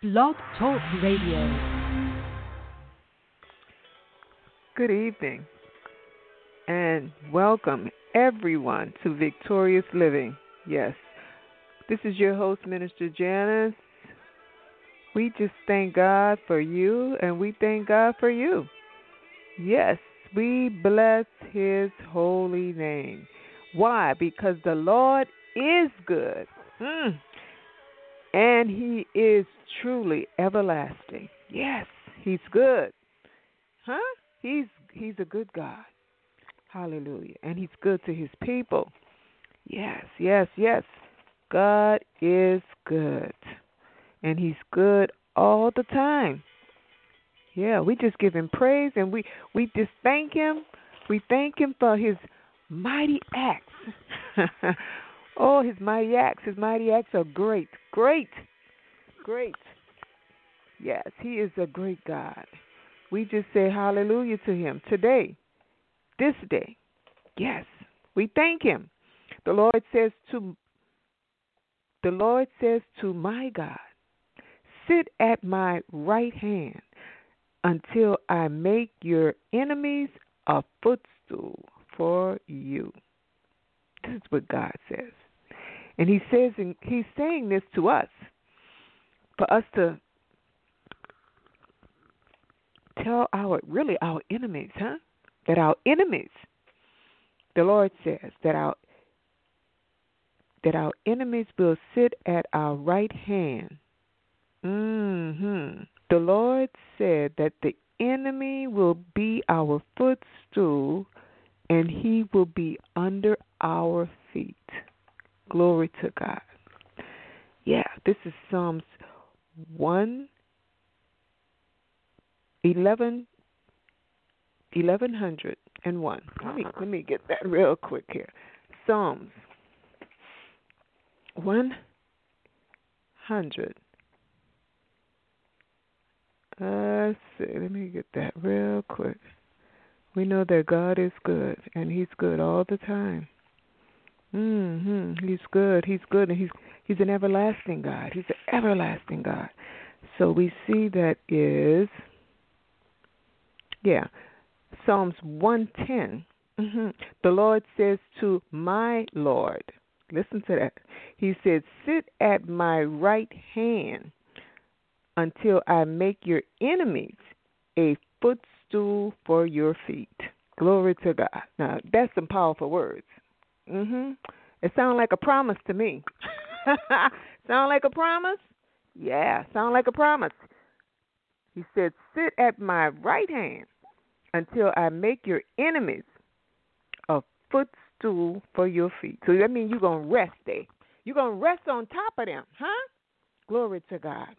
Blog Talk Radio. Good evening and welcome everyone to Victorious Living. Yes, this is your host, Minister Janice. We just thank God for you and we thank God for you. Yes, we bless His holy name. Why? Because the Lord is good. And He is truly everlasting. Yes, He's good. He's a good God. Hallelujah. And He's good to His people. Yes, yes, yes. God is good. And He's good all the time. Yeah, we just give Him praise and we just thank Him. We thank Him for His mighty acts. Oh, His mighty acts. His mighty acts are great. Great. Great. Yes, He is a great God. We just say hallelujah to Him today, this day. Yes, we thank Him. The Lord says to my God, sit at my right hand until I make your enemies a footstool for you. This is what God says. And He says, and He's saying this to us, for us to tell our enemies, that our enemies, the Lord says that our enemies will sit at our right hand. The Lord said that the enemy will be our footstool and he will be under our feet. Glory to God. Yeah, this is Psalms 1101. Let me get that real quick here. Psalms 100. Let's see. Let me get that real quick. We know that God is good, and He's good all the time. He's good. He's good, and He's an everlasting God. He's an everlasting God. So we see that is, Psalms 110. The Lord says to my Lord, listen to that. He said, sit at my right hand until I make your enemies a footstool for your feet. Glory to God. Now, that's some powerful words. It sounds like a promise to me. Sound like a promise? Yeah, sound like a promise. He said, sit at my right hand until I make your enemies a footstool for your feet. So that means you're going to rest there. You're going to rest on top of them, Glory to God.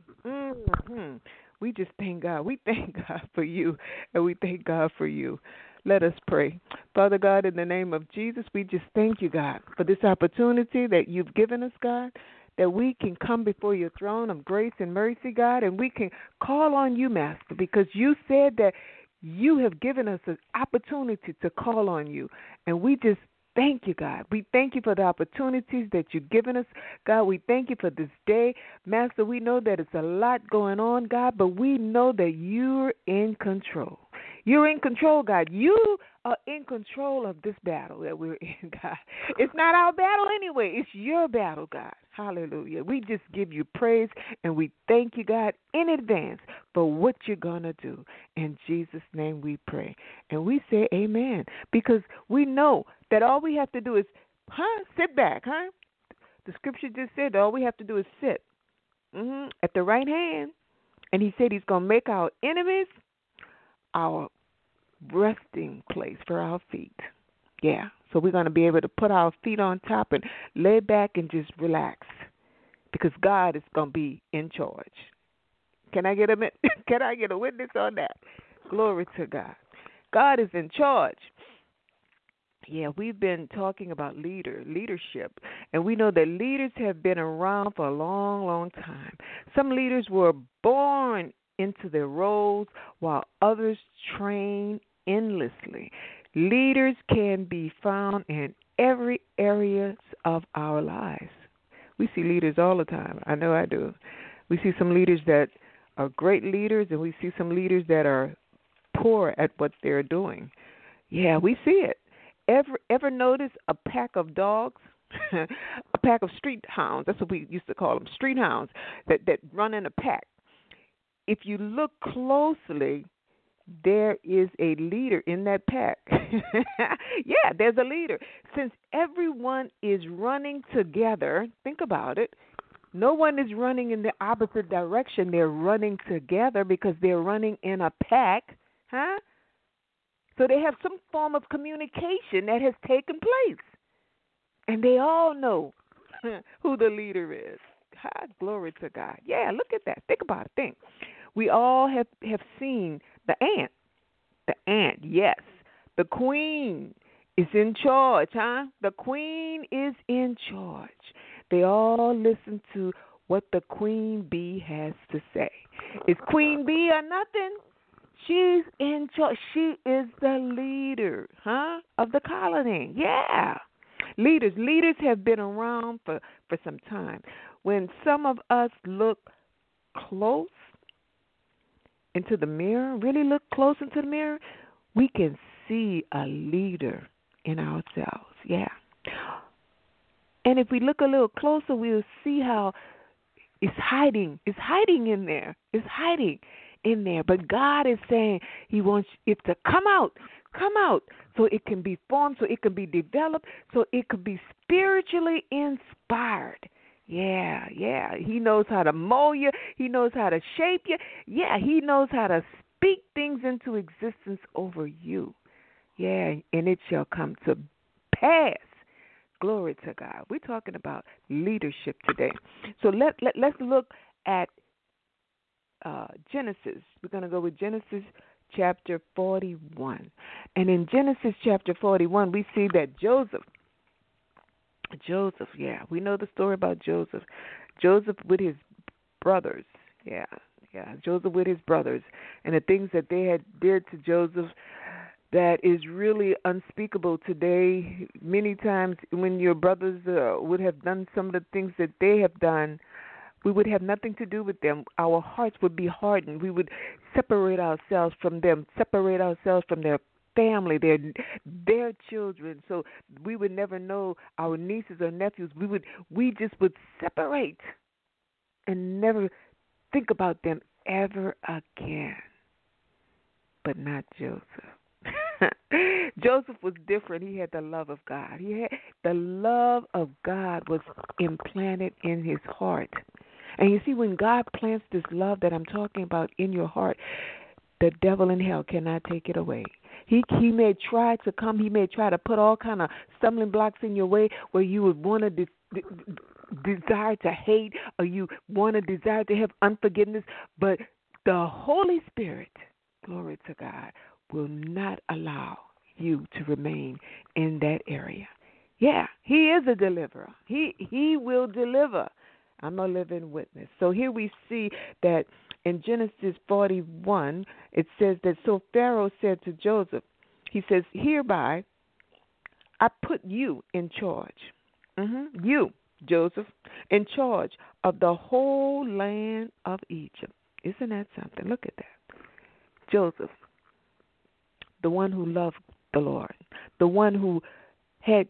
We just thank God. We thank God for you, and we thank God for you. Let us pray. Father God, in the name of Jesus, we just thank you, God, for this opportunity that you've given us, God, that we can come before your throne of grace and mercy, God, and we can call on you, Master, because you said that you have given us an opportunity to call on you, and we just thank you, God. We thank you for the opportunities that you've given us, God. We thank you for this day. Master, we know that it's a lot going on, God, but we know that you're in control. You're in control, God. You are in control of this battle that we're in, God. It's not our battle anyway. It's your battle, God. Hallelujah. We just give you praise, and we thank you, God, in advance for what you're going to do. In Jesus' name we pray. And we say amen, because we know that all we have to do is, sit back, The scripture just said that all we have to do is sit at the right hand. And he said he's going to make our enemies our resting place for our feet. Yeah, so we're going to be able to put our feet on top and lay back and just relax, because God is going to be in charge. Can I get a witness on that? Glory to God. God is in charge. Yeah, we've been talking about leadership, and we know that leaders have been around for a long, long time. Some leaders were born into their roles, while others train endlessly. Leaders can be found in every area of our lives. We see leaders all the time. I know I do. We see some leaders that are great leaders, and we see some leaders that are poor at what they're doing. Yeah, we see it. Ever notice a pack of dogs, a pack of street hounds? That's what we used to call them, street hounds that run in a pack. If you look closely, there is a leader in that pack. Yeah, there's a leader. Since everyone is running together, think about it. No one is running in the opposite direction. They're running together because they're running in a pack, huh? So they have some form of communication that has taken place. And they all know who the leader is. Glory to God. Yeah, look at that. Think about it. Think. We all have seen the ant. The ant, yes. The queen is in charge, huh? The queen is in charge. They all listen to what the queen bee has to say. Is Queen Bee or nothing? She's in charge. She is the leader, huh, of the colony. Yeah. Leaders have been around for some time. When some of us look close into the mirror, really look close into the mirror, we can see a leader in ourselves. Yeah. And if we look a little closer, we'll see how it's hiding. It's hiding in there. It's hiding in there. But God is saying He wants it to come out, so it can be formed, so it can be developed, so it could be spiritually inspired. Yeah. He knows how to mold you. He knows how to shape you. Yeah, He knows how to speak things into existence over you. Yeah, and it shall come to pass. Glory to God. We're talking about leadership today. So let's look at Genesis. We're going to go with Genesis chapter 41. And in Genesis chapter 41, we see that Joseph, yeah, we know the story about Joseph. Joseph with his brothers, yeah, Joseph with his brothers, and the things that they had did to Joseph that is really unspeakable today. Many times when your brothers would have done some of the things that they have done, we would have nothing to do with them. Our hearts would be hardened. We would separate ourselves from them, separate ourselves from their family, their children. So we would never know our nieces or nephews. We just would separate and never think about them ever again. But not Joseph. Joseph was different. He had the love of God. The love of God was implanted in his heart. And you see, when God plants this love that I'm talking about in your heart, the devil in hell cannot take it away. He may try to come. He may try to put all kind of stumbling blocks in your way where you would want to desire to hate, or you want to desire to have unforgiveness. But the Holy Spirit, glory to God, will not allow you to remain in that area. Yeah, He is a deliverer. He will deliver. I'm a living witness. So here we see that in Genesis 41, it says that so Pharaoh said to Joseph, he says, hereby I put you in charge. You, Joseph, in charge of the whole land of Egypt. Isn't that something? Look at that. Joseph, the one who loved the Lord, the one who had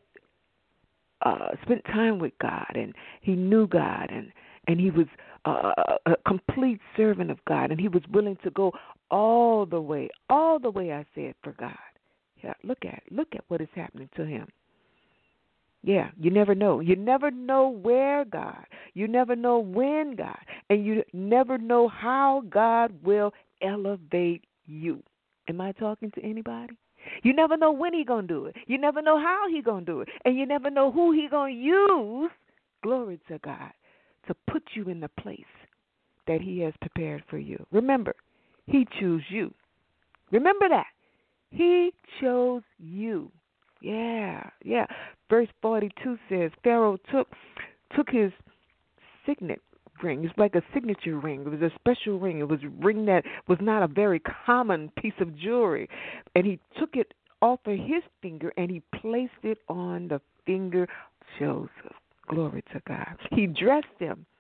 spent time with God, and he knew God, and he was a complete servant of God, and he was willing to go all the way, I said, for God. Yeah, look at what is happening to him. Yeah, you never know. You never know where God, you never know when God, and you never know how God will elevate you. Am I talking to anybody? You never know when He's going to do it. You never know how He's going to do it. And you never know who He's going to use, glory to God, to put you in the place that He has prepared for you. Remember, He chose you. Remember that. He chose you. Yeah. Verse 42 says, Pharaoh took his signet ring. It's like a signature ring. It was a special ring. It was a ring that was not a very common piece of jewelry. And he took it off of his finger and he placed it on the finger of Joseph. Glory to God. He dressed him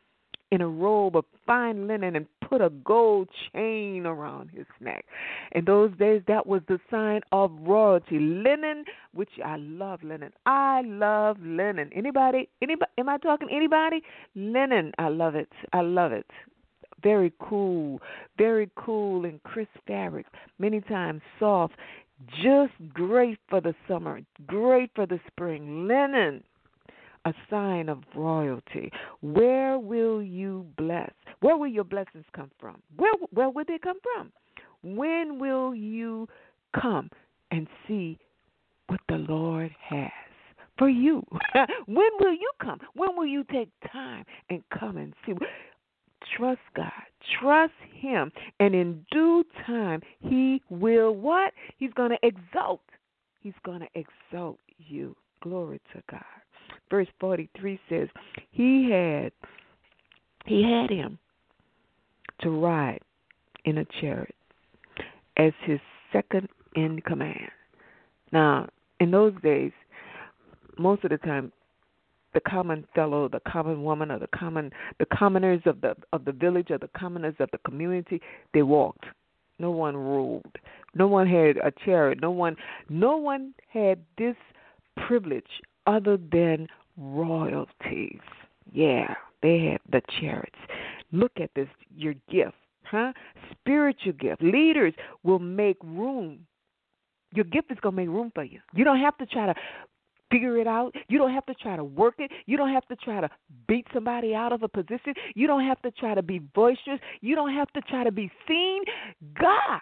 in a robe of fine linen and put a gold chain around his neck. In those days, that was the sign of royalty. Linen, which I love linen. I love linen. Anybody? Am I talking anybody? Linen, I love it. I love it. Very cool and crisp fabric. Many times soft, just great for the summer, great for the spring. Linen, a sign of royalty. Where will you bless? Where will your blessings come from? Where will they come from? When will you come and see what the Lord has for you? When will you come? When will you take time and come and see? Trust God. Trust Him. And in due time, He will what? He's going to exalt. He's going to exalt you. Glory to God. Verse 43 says, He had him to ride in a chariot as his second in command. Now, in those days, most of the time, the common fellow, the common woman, or the commoners of the village, or the commoners of the community, they walked. No one ruled. No one had a chariot. No one had this privilege other than royalties. Yeah, they had the chariots. Look at this, your gift, huh? Spiritual gift. Leaders will make room. Your gift is going to make room for you. You don't have to try to figure it out. You don't have to try to work it. You don't have to try to beat somebody out of a position. You don't have to try to be boisterous. You don't have to try to be seen. God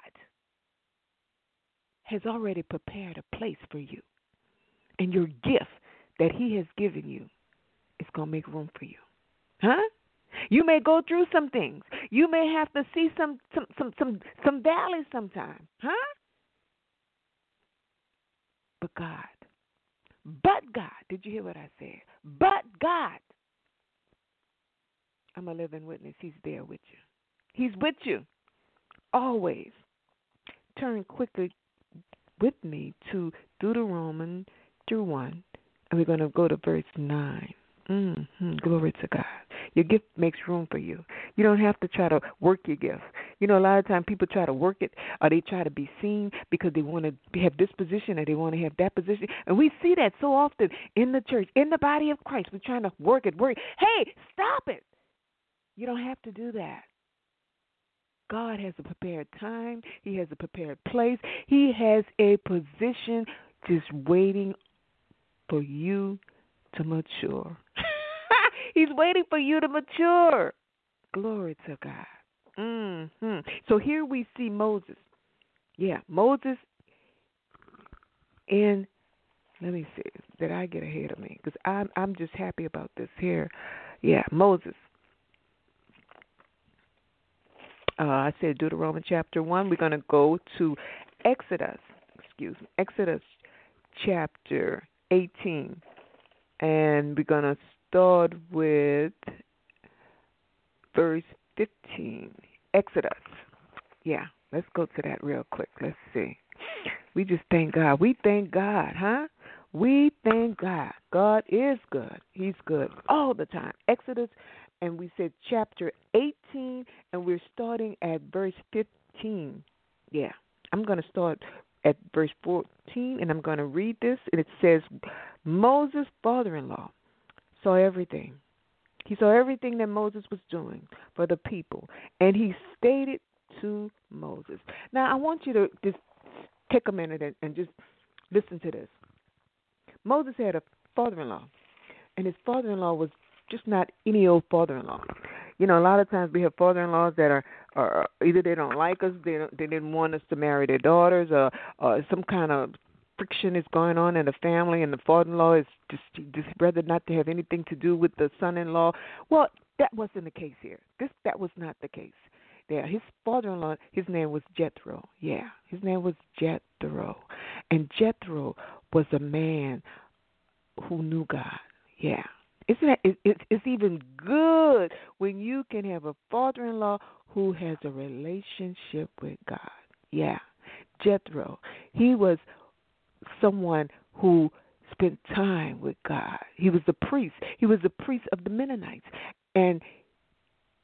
has already prepared a place for you. And your gift that He has given you is going to make room for you. Huh? You may go through some things. You may have to see some valleys sometime. Huh? But God, did you hear what I said? But God, I'm a living witness. He's there with you. He's with you always. Turn quickly with me to Deuteronomy 1, and we're going to go to verse 9. Glory to God. Your gift makes room for you. You don't have to try to work your gift. You know, a lot of times people try to work it, or they try to be seen because they want to have this position or they want to have that position. And we see that so often in the church, in the body of Christ. We're trying to work it. Hey, stop it. You don't have to do that. God has a prepared time. He has a prepared place. He has a position just waiting for you to mature. He's waiting for you to mature. Glory to God. So here we see Moses. Yeah, Moses in, let me see, did I get ahead of me? Because I'm just happy about this here. Yeah, Moses. I said Deuteronomy chapter 1. We're going to go to Exodus chapter 18. And we're going to start with verse 15. Exodus. Yeah, let's go to that real quick. Let's see. We just thank God. We thank God, huh? We thank God. God is good. He's good all the time. Exodus, and we said chapter 18, and we're starting at verse 15. Yeah, I'm going to start at verse 14, and I'm going to read this, and it says, Moses' father-in-law saw everything. He saw everything that Moses was doing for the people, and he stated to Moses. Now, I want you to just take a minute and just listen to this. Moses had a father-in-law, and his father-in-law was just not any old father-in-law. You know, a lot of times we have father-in-laws that are either they don't like us, they didn't want us to marry their daughters, or some kind of friction is going on in the family, and the father-in-law is just rather not to have anything to do with the son-in-law. Well, that wasn't the case here. That was not the case. There, his father-in-law, his name was Jethro. Yeah, his name was Jethro, and Jethro was a man who knew God. Yeah. It's even good when you can have a father-in-law who has a relationship with God. Yeah, Jethro. He was someone who spent time with God. He was the priest. He was the priest of the Mennonites. And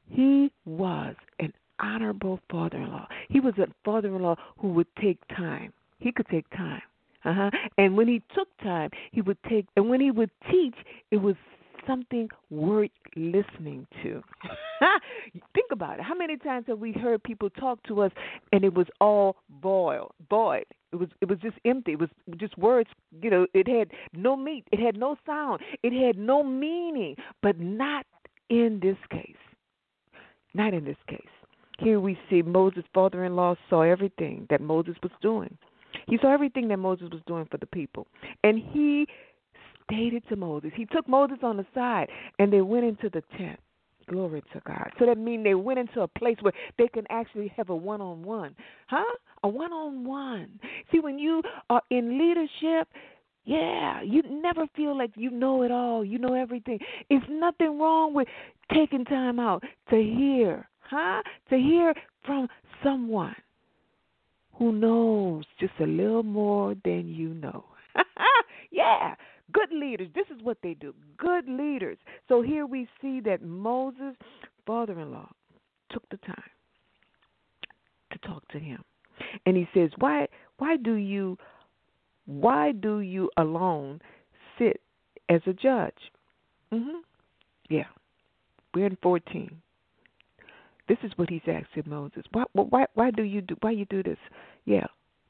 He was an honorable father-in-law. He was a father-in-law who would take time. He could take time. And when he took time, he would take, and when he would teach, it was something worth listening to. Think about it. How many times have we heard people talk to us and it was all void? It was just empty. It was just words. It had no meat. It had no sound. It had no meaning. But not in this case. Not in this case. Here we see Moses' father-in-law saw everything that Moses was doing. He saw everything that Moses was doing for the people. And he stated to Moses. He took Moses on the side, and they went into the tent. Glory to God. So that means they went into a place where they can actually have a one-on-one. A one-on-one. See, when you are in leadership, you never feel like you know it all. You know everything. It's nothing wrong with taking time out to hear, to hear from someone who knows just a little more than you know. Yeah, good leaders. This is what they do. Good leaders. So here we see that Moses' father-in-law took the time to talk to him. And he says, why do you alone sit as a judge? Yeah. We're in 14. This is what he's asking Moses. Why do you do this? Yeah.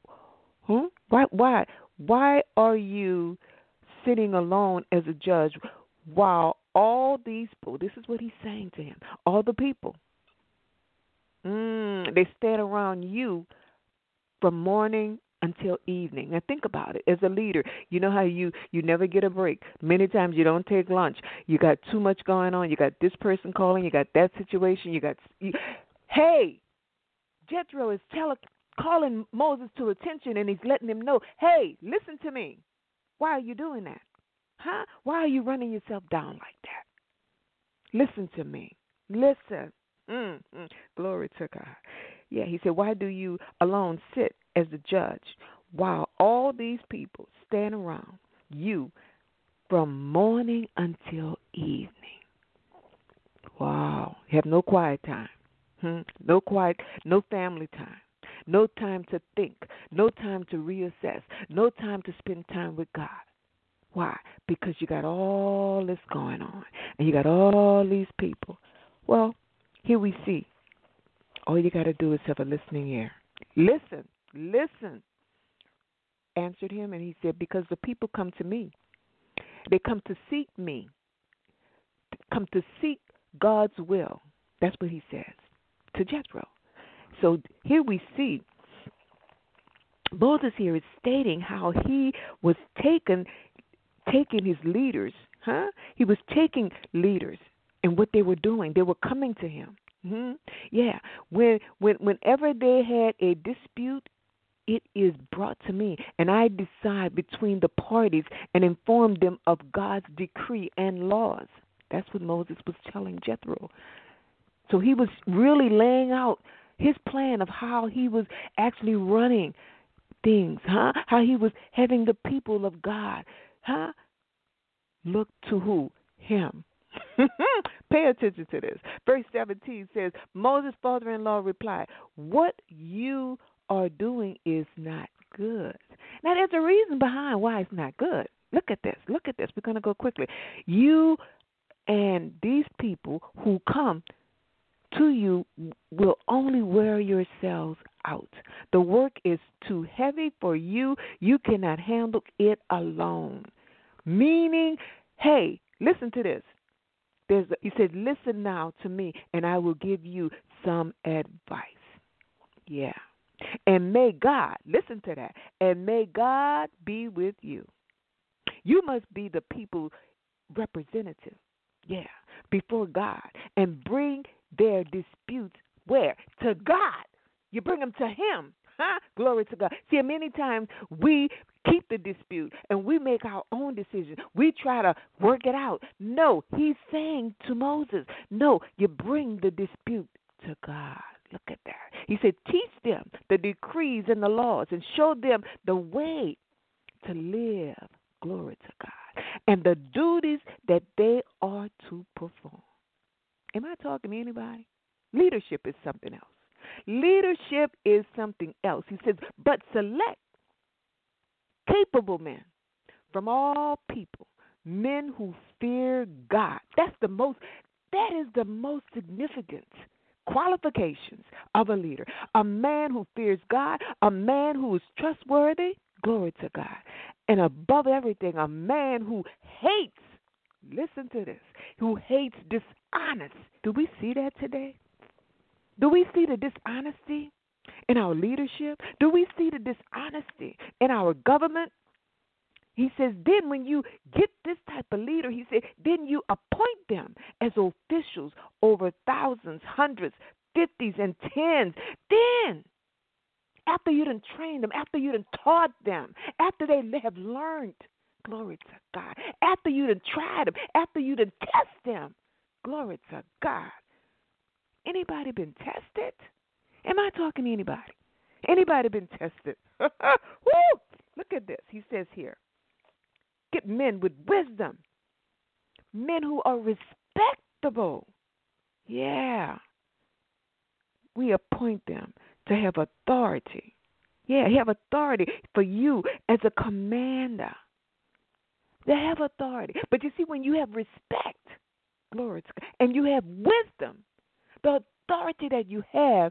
Why are you sitting alone as a judge while all these people, this is what he's saying to him, all the people, they stand around you from morning until evening. Now think about it. As a leader, you know how you never get a break. Many times you don't take lunch. You got too much going on. You got this person calling. You got that situation. Hey, Jethro is calling Moses to attention, and he's letting him know, hey, listen to me. Why are you doing that? Why are you running yourself down like that? Listen to me. Listen. Glory to God. Yeah, he said, why do you alone sit as the judge while all these people stand around you from morning until evening? Wow. You have no quiet time. No family time. No time to think. No time to reassess. No time to spend time with God. Why? Because you got all this going on. And you got all these people. Well, here we see. All you got to do is have a listening ear. Listen. Answered him, and he said, because the people come to me. They come to seek me. Come to seek God's will. That's what he says to Jethro. So here we see Moses here is stating how he was taking his leaders, He was taking leaders and what they were doing. They were coming to him. Yeah. Whenever they had a dispute, it is brought to me, and I decide between the parties and inform them of God's decree and laws. That's what Moses was telling Jethro. So he was really laying out his plan of how he was actually running things, how he was having the people of God, look to who? Him. Pay attention to this. Verse 17 says, Moses' father-in-law replied, what you are doing is not good. Now, there's a reason behind why it's not good. Look at this. We're going to go quickly. You and these people who come to you will only wear yourselves out. The work is too heavy for you. You cannot handle it alone. Meaning, hey, listen to this. He said, listen now to me, and I will give you some advice. Yeah. And may God, listen to that, and may God be with you. You must be the people's representative, before God, and bring their disputes where? To God. You bring them to him. Glory to God. See, many times we keep the dispute and we make our own decision. We try to work it out. No, he's saying to Moses, no, you bring the dispute to God. Look at that. He said, teach them the decrees and the laws and show them the way to live. Glory to God. And the duties that they are to perform. Am I talking to anybody? Leadership is something else. Leadership is something else. He says, but select capable men from all people, men who fear God. That is the most significant qualifications of a leader. A man who fears God, a man who is trustworthy, glory to God. And above everything, a man who hates, listen to this, who hates dishonest. Do we see that today? Do we see the dishonesty in our leadership? Do we see the dishonesty in our government? He says, then when you get this type of leader, he said, then you appoint them as officials over thousands, hundreds, fifties, and tens. Then, after you done trained them, after you done taught them, after they have learned, glory to God, after you done tried them, after you done test them, glory to God. Anybody been tested? Am I talking to anybody? Anybody been tested? Woo! Look at this. He says here, get men with wisdom, men who are respectable. Yeah. We appoint them to have authority. Yeah, have authority for you as a commander. They have authority. But you see, when you have respect, glory to God, and you have wisdom, the authority that you have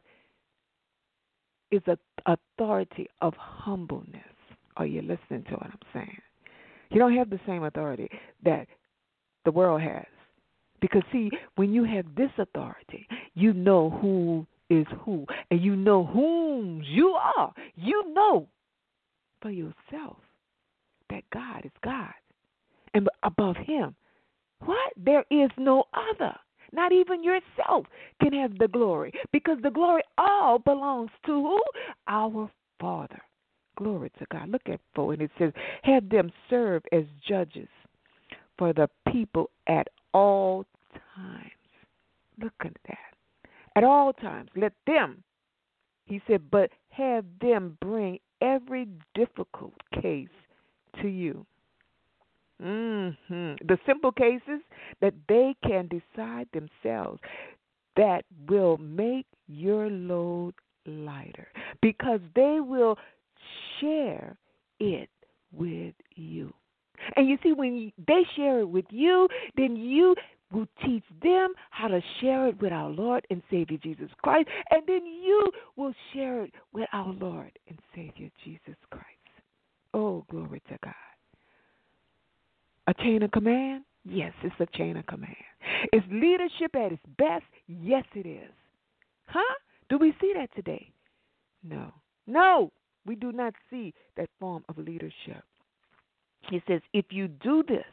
is an authority of humbleness. Are you listening to what I'm saying? You don't have the same authority that the world has. Because, see, when you have this authority, you know who is who, and you know whom you are. You know for yourself that God is God. And above him, what? There is no other. Not even yourself can have the glory, because the glory all belongs to who? Our Father. Glory to God. Look at 4, and it says, have them serve as judges for the people at all times. Look at that. At all times. Let them, he said, but have them bring every difficult case to you. The simple cases that they can decide themselves, that will make your load lighter, because they will share it with you. And you see, when they share it with you, then you will teach them how to share it with our Lord and Savior Jesus Christ, and then you will share it with our Lord and Savior Jesus Christ. Oh, glory to God. A chain of command? Yes, it's a chain of command. Is leadership at its best? Yes, it is. Huh? Do we see that today? No. No, we do not see that form of leadership. He says, if you do this,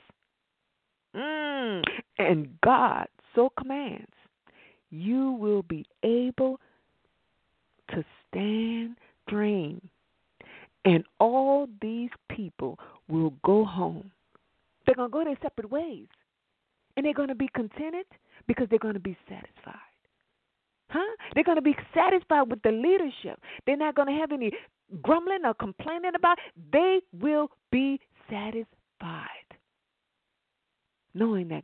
and God so commands, you will be able to stand firm, and all these people will go home. They're going to go their separate ways, and they're going to be contented because they're going to be satisfied. Huh? They're going to be satisfied with the leadership. They're not going to have any grumbling or complaining about it. They will be satisfied, knowing that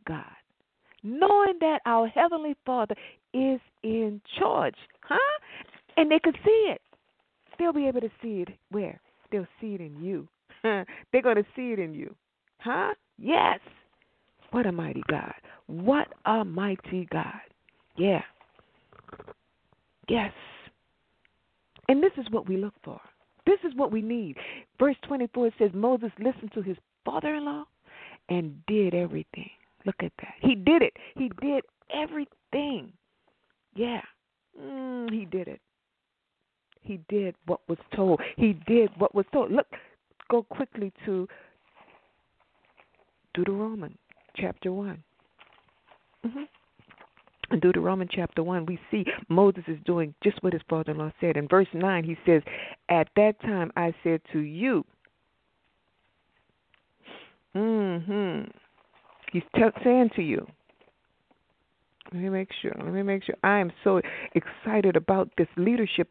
our Heavenly Father is in charge. Huh? And they could see it. They'll be able to see it where? They'll see it in you. They're going to see it in you. Huh? Yes. What a mighty God. What a mighty God. Yeah. Yes. And this is what we look for. This is what we need. Verse 24 says, Moses listened to his father-in-law and did everything. Look at that. He did it. He did everything. Yeah. He did it. He did what was told. He did what was told. Look, go quickly to Deuteronomy chapter 1. In Deuteronomy chapter 1, we see Moses is doing just what his father-in-law said. In verse 9, he says, at that time I said to you, he's saying to you, let me make sure. I am so excited about this leadership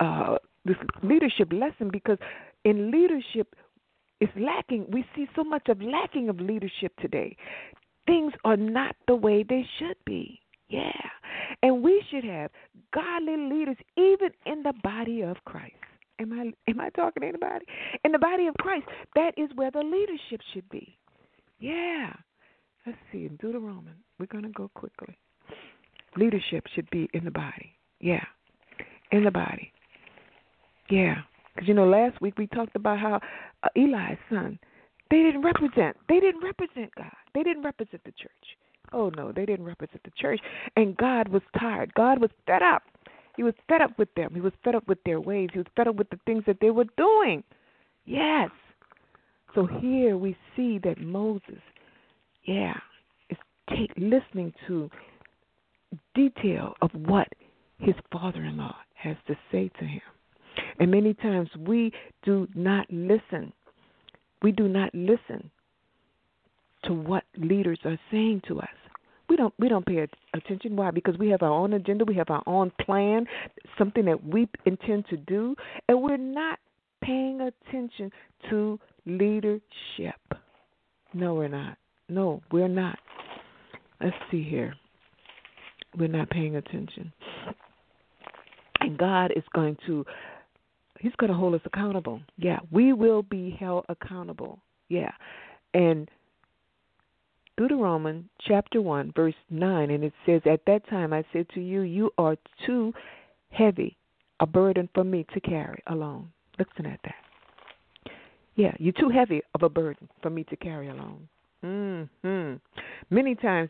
lesson, because in leadership, it's lacking. We see so much of lacking of leadership today. Things are not the way they should be. Yeah. And we should have godly leaders even in the body of Christ. Am I talking to anybody? In the body of Christ, that is where the leadership should be. Yeah. Let's see, in Deuteronomy, we're going to go quickly. Leadership should be in the body. Yeah. In the body. Yeah. Because, last week we talked about how Eli's son, they didn't represent God. They didn't represent the church. Oh, no, they didn't represent the church. And God was tired. God was fed up. He was fed up with them. He was fed up with their ways. He was fed up with the things that they were doing. Yes. So here we see that Moses, is listening to detail of what his father-in-law has to say to him. And many times we do not listen. We do not listen to what leaders are saying to us. We don't pay attention. Why? Because we have our own agenda. We have our own plan, something that we intend to do, and we're not paying attention to leadership. No, we're not. No, we're not. Let's see here. We're not paying attention. And God is He's going to hold us accountable. Yeah, we will be held accountable. Yeah. And Deuteronomy chapter 1, verse 9, and it says, "At that time I said to you, you are too heavy a burden for me to carry alone." Listen at that. Yeah, you're too heavy of a burden for me to carry alone. Many times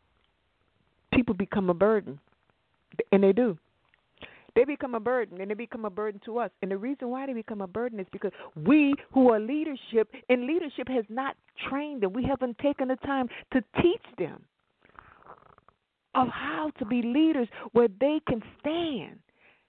people become a burden, and they do. They become a burden, and they become a burden to us. And the reason why they become a burden is because we who are leadership has not trained them. We haven't taken the time to teach them of how to be leaders where they can stand.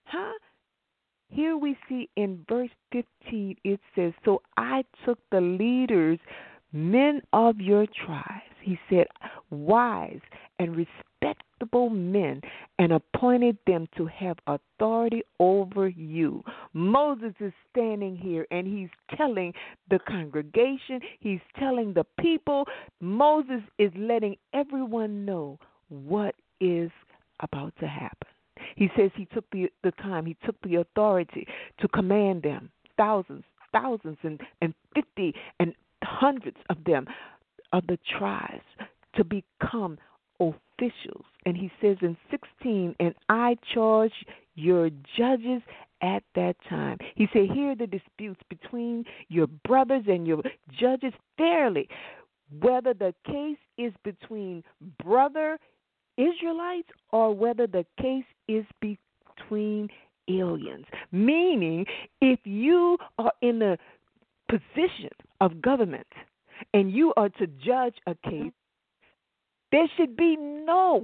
Here we see in verse 15, it says, "So I took the leaders, men of your tribes," he said, "wise and respectable men, and appointed them to have authority over you." Moses is standing here and he's telling the congregation, he's telling the people, Moses is letting everyone know what is about to happen. He says he took the time, he took the authority to command them, thousands and 50 and hundreds of them, of the tribes, to become officials. And he says in 16, "And I charge your judges at that time." He said, "Hear the disputes between your brothers and your judges fairly, whether the case is between brother Israelites or whether the case is between aliens." Meaning, if you are in a position of government and you are to judge a case, there should be no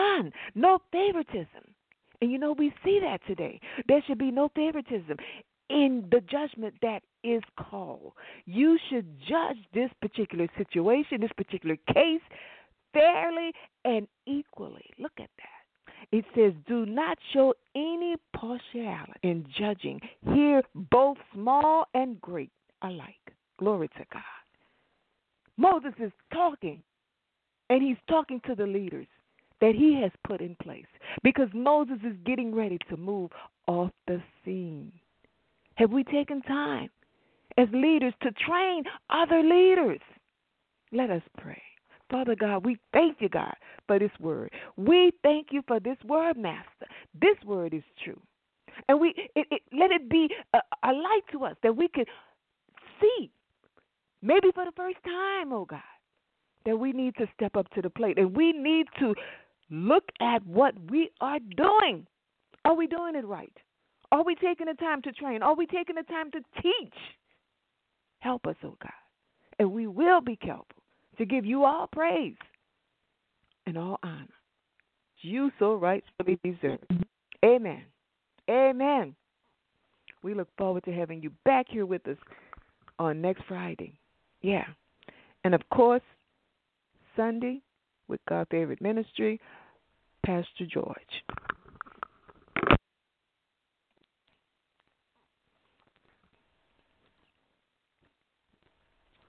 favoritism. And we see that today. There should be no favoritism in the judgment that is called. You should judge this particular situation, this particular case, fairly and equally. Look at that. It says, "Do not show any partiality in judging. Here both small and great alike." Glory to God. Moses is talking, and he's talking to the leaders that he has put in place, because Moses is getting ready to move off the scene. Have we taken time as leaders to train other leaders? Let us pray. Father God, we thank you, God, for this word. We thank you for this word, Master. This word is true. And let it be a light to us that we can see, maybe for the first time, oh God, that we need to step up to the plate. And we need to look at what we are doing. Are we doing it right? Are we taking the time to train? Are we taking the time to teach? Help us, oh God. And we will be careful to give you all praise and all honor. You so rightfully deserve. Amen. Amen. We look forward to having you back here with us on next Friday. Yeah. And of course, Sunday with God Favorite Ministry, Pastor George.